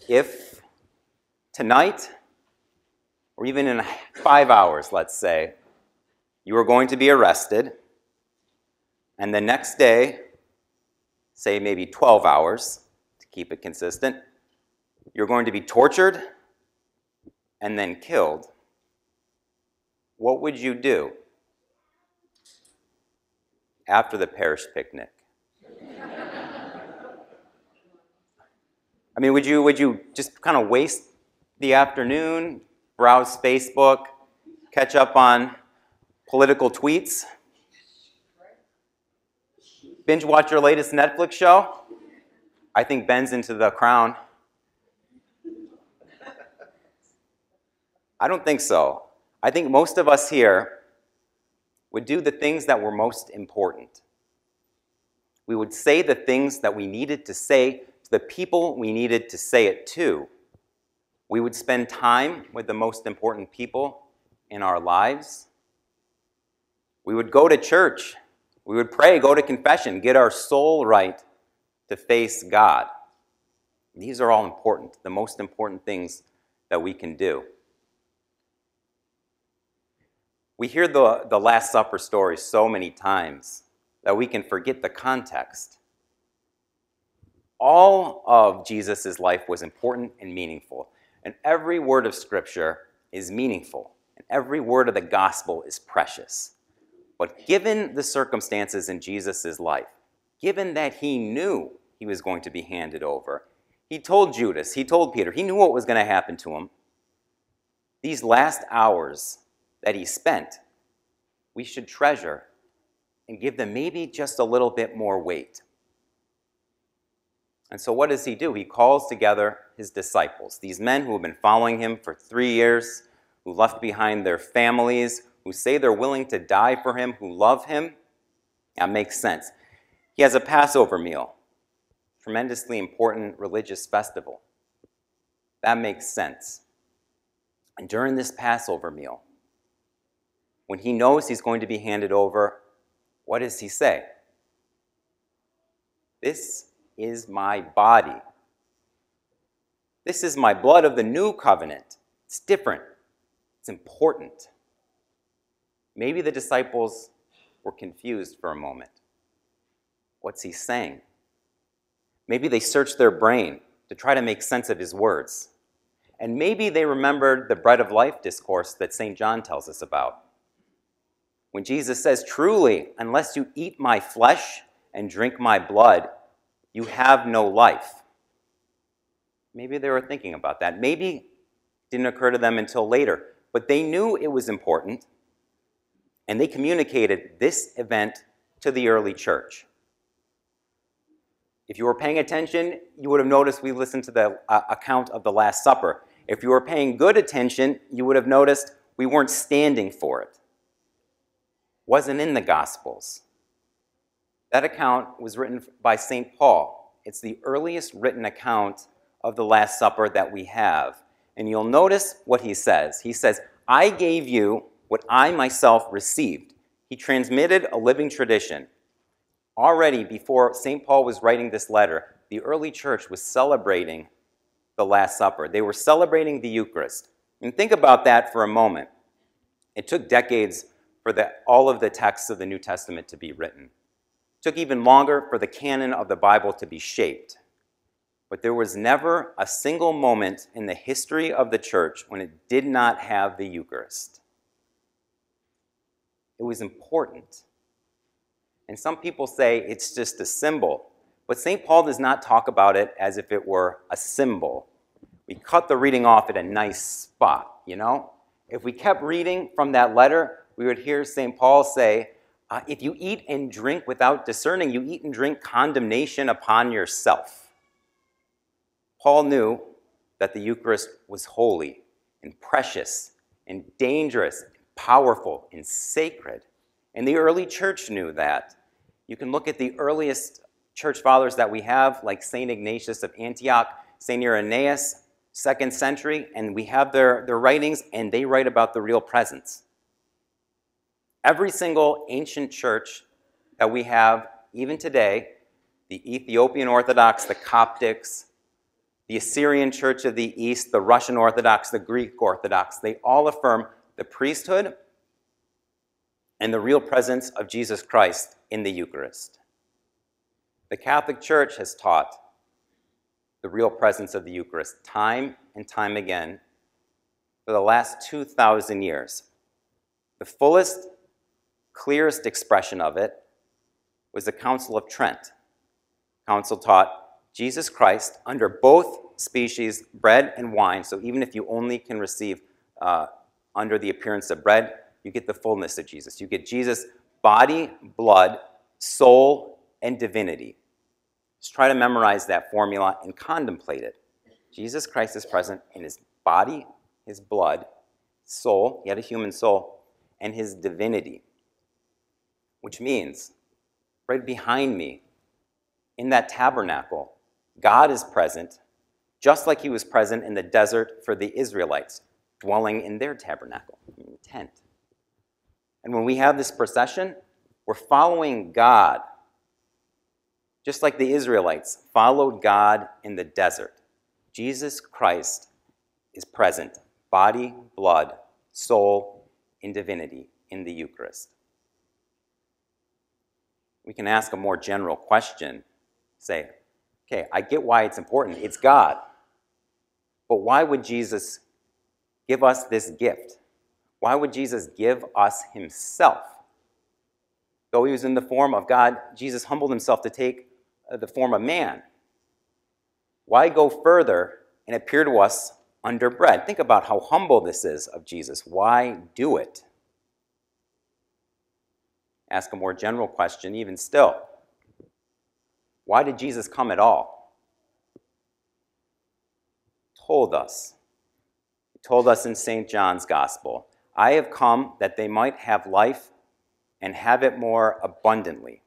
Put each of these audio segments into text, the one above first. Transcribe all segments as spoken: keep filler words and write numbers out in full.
if tonight, or even in five hours, let's say, you are going to be arrested, and the next day, say maybe twelve hours, to keep it consistent, you're going to be tortured and then killed, what would you do after the parish picnic? I mean, would you, would you just kind of waste the afternoon, browse Facebook, catch up on political tweets, binge watch your latest Netflix show? I think Ben's into The Crown. I don't think so. I think most of us here would do the things that were most important. We would say the things that we needed to say to the people we needed to say it to. We would spend time with the most important people in our lives. We would go to church. We would pray, go to confession, get our soul right to face God. These are all important, the most important things that we can do. We hear the, the Last Supper story so many times that we can forget the context. All of Jesus' life was important and meaningful, and every word of Scripture is meaningful, and every word of the gospel is precious. But given the circumstances in Jesus' life, given that he knew he was going to be handed over, he told Judas, he told Peter, he knew what was going to happen to him. These last hours that he spent, we should treasure and give them maybe just a little bit more weight. And so what does he do? He calls together his disciples, these men who have been following him for three years, who left behind their families, who say they're willing to die for him, who love him. That makes sense. He has a Passover meal, tremendously important religious festival. That makes sense. And during this Passover meal, when he knows he's going to be handed over, what does he say? This is my body. This is my blood of the new covenant. It's different. It's important. Maybe the disciples were confused for a moment. What's he saying? Maybe they searched their brain to try to make sense of his words. And maybe they remembered the bread of life discourse that Saint John tells us about. When Jesus says, truly, unless you eat my flesh and drink my blood, you have no life. Maybe they were thinking about that. Maybe it didn't occur to them until later. But they knew it was important, and they communicated this event to the early church. If you were paying attention, you would have noticed we listened to the uh, account of the Last Supper. If you were paying good attention, you would have noticed we weren't standing for it. Wasn't in the Gospels. That account was written by Saint Paul. It's the earliest written account of the Last Supper that we have. And you'll notice what he says. He says, I gave you what I myself received. He transmitted a living tradition. Already before Saint Paul was writing this letter, the early church was celebrating the Last Supper. They were celebrating the Eucharist. And think about that for a moment. It took decades for the, all of the texts of the New Testament to be written. It took even longer for the canon of the Bible to be shaped. But there was never a single moment in the history of the church when it did not have the Eucharist. It was important. And some people say it's just a symbol. But Saint Paul does not talk about it as if it were a symbol. We cut the reading off at a nice spot, you know? If we kept reading from that letter, we would hear Saint Paul say, uh, if you eat and drink without discerning, you eat and drink condemnation upon yourself. Paul knew that the Eucharist was holy and precious and dangerous, and powerful and sacred. And the early church knew that. You can look at the earliest church fathers that we have, like Saint Ignatius of Antioch, Saint Irenaeus, second century, and we have their, their writings, and they write about the real presence. Every single ancient church that we have, even today, the Ethiopian Orthodox, the Coptics, the Assyrian Church of the East, the Russian Orthodox, the Greek Orthodox, they all affirm the priesthood and the real presence of Jesus Christ in the Eucharist. The Catholic Church has taught the real presence of the Eucharist time and time again for the last two thousand years. The fullest, clearest expression of it was the Council of Trent. The Council taught Jesus Christ under both species, bread and wine, so even if you only can receive uh, under the appearance of bread, you get the fullness of Jesus. You get Jesus' body, blood, soul, and divinity. Just try to memorize that formula and contemplate it. Jesus Christ is present in his body, his blood, soul, he had a human soul, and his divinity. Which means, right behind me, in that tabernacle, God is present, just like he was present in the desert for the Israelites, dwelling in their tabernacle, in the tent. And when we have this procession, we're following God, just like the Israelites followed God in the desert. Jesus Christ is present, body, blood, soul, and divinity in the Eucharist. We can ask a more general question, say, okay, I get why it's important. It's God. But why would Jesus give us this gift? Why would Jesus give us himself? Though he was in the form of God, Jesus humbled himself to take the form of man. Why go further and appear to us under bread? Think about how humble this is of Jesus. Why do it? Ask a more general question, even still. Why did Jesus come at all? He told us. He told us in Saint John's Gospel, I have come that they might have life and have it more abundantly.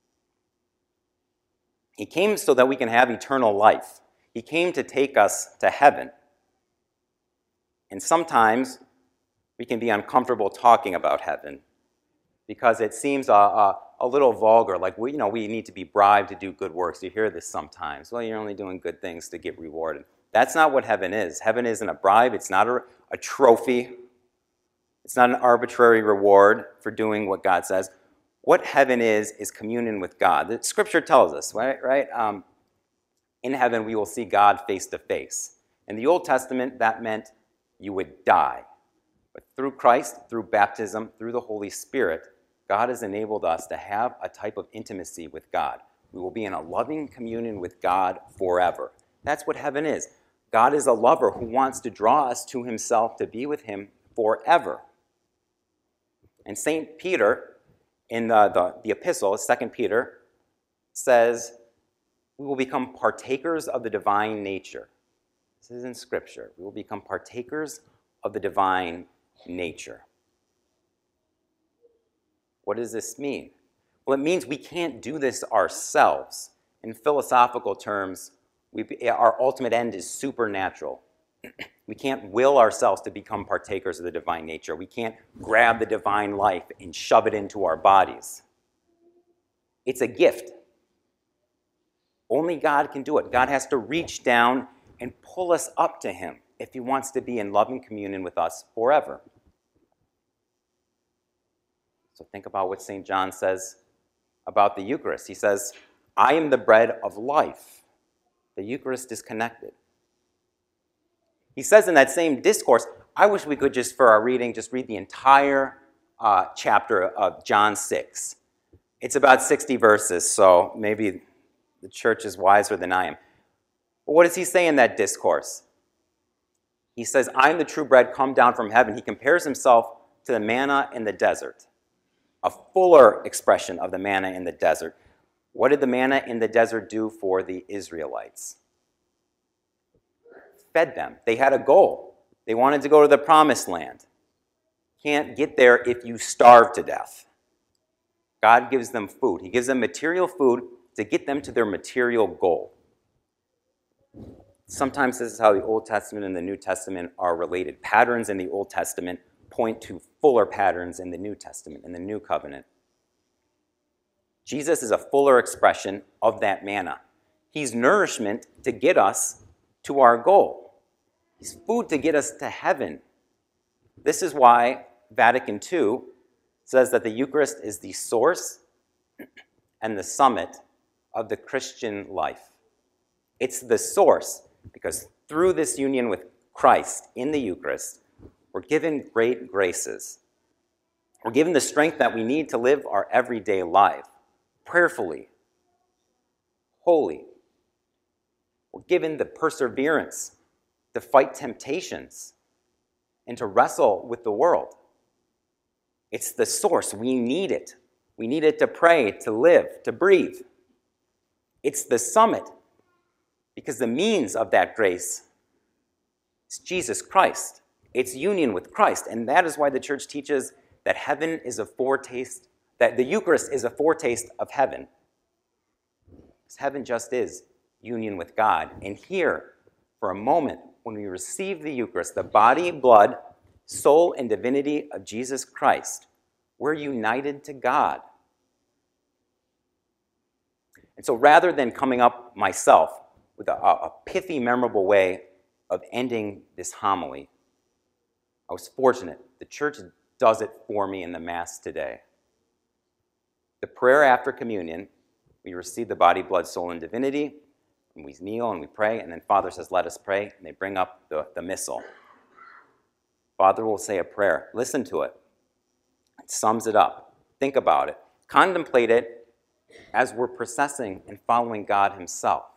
He came so that we can have eternal life. He came to take us to heaven. And sometimes we can be uncomfortable talking about heaven because it seems a, a, a little vulgar, like we, you know, we need to be bribed to do good works. You hear this sometimes. Well, you're only doing good things to get rewarded. That's not what heaven is. Heaven isn't a bribe. It's not a, a trophy. It's not an arbitrary reward for doing what God says. What heaven is, is communion with God. The Scripture tells us, right? right? Um, in heaven, we will see God face to face. In the Old Testament, that meant you would die. But through Christ, through baptism, through the Holy Spirit, God has enabled us to have a type of intimacy with God. We will be in a loving communion with God forever. That's what heaven is. God is a lover who wants to draw us to himself to be with him forever. And Saint Peter, in the, the, the epistle, Second Peter, says, we will become partakers of the divine nature. This is in Scripture. We will become partakers of the divine nature. What does this mean? Well, it means we can't do this ourselves. In philosophical terms, we, our ultimate end is supernatural. We can't will ourselves to become partakers of the divine nature. We can't grab the divine life and shove it into our bodies. It's a gift. Only God can do it. God has to reach down and pull us up to him if he wants to be in loving communion with us forever. So think about what Saint John says about the Eucharist. He says, I am the bread of life. The Eucharist is connected. He says in that same discourse, I wish we could just, for our reading, just read the entire uh, chapter of John six. It's about sixty verses, so maybe the church is wiser than I am. But what does he say in that discourse? He says, I am the true bread come down from heaven. He compares himself to the manna in the desert, a fuller expression of the manna in the desert. What did the manna in the desert do for the Israelites? Fed them. They had a goal. They wanted to go to the promised land. Can't get there if you starve to death. God gives them food. He gives them material food to get them to their material goal. Sometimes this is how the Old Testament and the New Testament are related. Patterns in the Old Testament point to fuller patterns in the New Testament, in the New Covenant. Jesus is a fuller expression of that manna. He's nourishment to get us to our goal. He's food to get us to heaven. This is why Vatican Two says that the Eucharist is the source and the summit of the Christian life. It's the source because through this union with Christ in the Eucharist, we're given great graces. We're given the strength that we need to live our everyday life prayerfully, holy. We're given the perseverance to fight temptations and to wrestle with the world. It's the source. We need it. We need it to pray, to live, to breathe. It's the summit because the means of that grace is Jesus Christ. It's union with Christ. And that is why the church teaches that heaven is a foretaste, that the Eucharist is a foretaste of heaven. Because heaven just is union with God. And here, for a moment, when we receive the Eucharist, the body, blood, soul, and divinity of Jesus Christ, we're united to God. And so rather than coming up myself with a, a pithy, memorable way of ending this homily, I was fortunate. The church does it for me in the Mass today. The prayer after communion, we receive the body, blood, soul, and divinity, and we kneel and we pray, and then Father says, let us pray, and they bring up the, the missal. Father will say a prayer. Listen to it. It sums it up. Think about it. Contemplate it as we're processing and following God himself.